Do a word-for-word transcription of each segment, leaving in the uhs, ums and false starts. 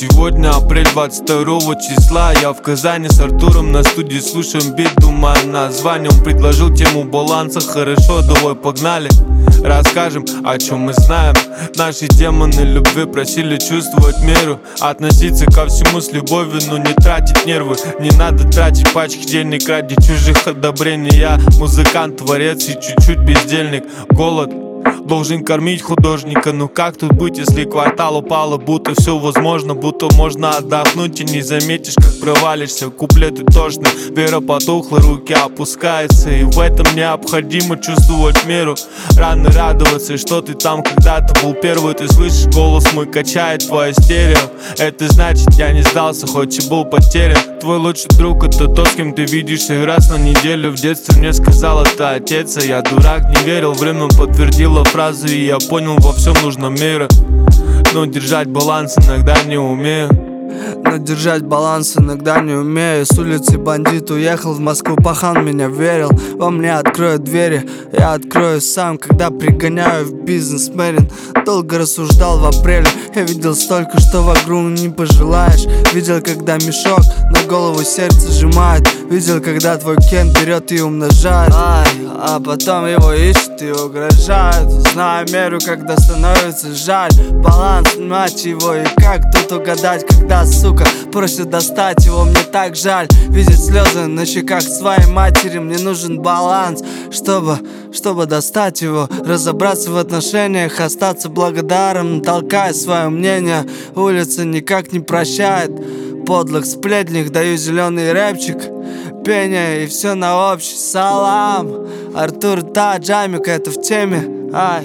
Сегодня апрель двадцать второго числа. Я в Казани с Артуром на студии слушаем бит, думая название. Он предложил тему баланса, хорошо, давай погнали. Расскажем, о чем мы знаем. Наши демоны любви просили чувствовать меру, относиться ко всему с любовью, но не тратить нервы. Не надо тратить пачки денег ради чужих одобрений. Я музыкант, творец и чуть-чуть бездельник. Голод должен кормить художника. Ну как тут быть, если квартал упало? Будто все возможно, будто можно отдохнуть и не заметишь, как провалишься. Куплеты тошны, вера потухла, руки опускаются. И в этом необходимо чувствовать меру. Рано радоваться, что ты там когда-то был первый. Ты слышишь, голос мой качает твое стерео. Это значит, я не сдался, хоть и был потерян. Твой лучший друг — это тот, с кем ты видишься раз на неделю. В детстве мне сказал это отец, а я дурак, не верил. Время подтвердило фразу, и я понял, во всем нужно мера. Но держать баланс иногда не умею. Но держать баланс иногда не умею. С улицы бандит уехал в Москву, пахан меня верил. Во мне откроют двери, я открою сам, когда пригоняю в бизнесменин. Долго рассуждал в апреле, я видел столько, что в игру не пожелаешь. Видел, когда мешок на голову сердце сжимает. Видел, когда твой кен берет и умножает. Ай, а потом его ищут и угрожают. Знаю меру, когда становится жаль. Баланс, мать его, и как тут угадать, когда, сука, просит достать его, мне так жаль. Видеть слезы на щеках своей матери. Мне нужен баланс, чтобы, чтобы достать его. Разобраться в отношениях, остаться благодарным, толкая свое мнение. Улица никак не прощает подлых сплетник. Даю зеленый рэпчик, пение и все на общий салам. Артур, та, Джамик, это в теме. Ай,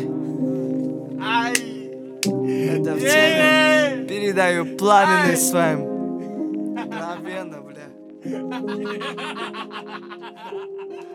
ай, это в теме. Передаю пламенный своим. Мгновенно, бля.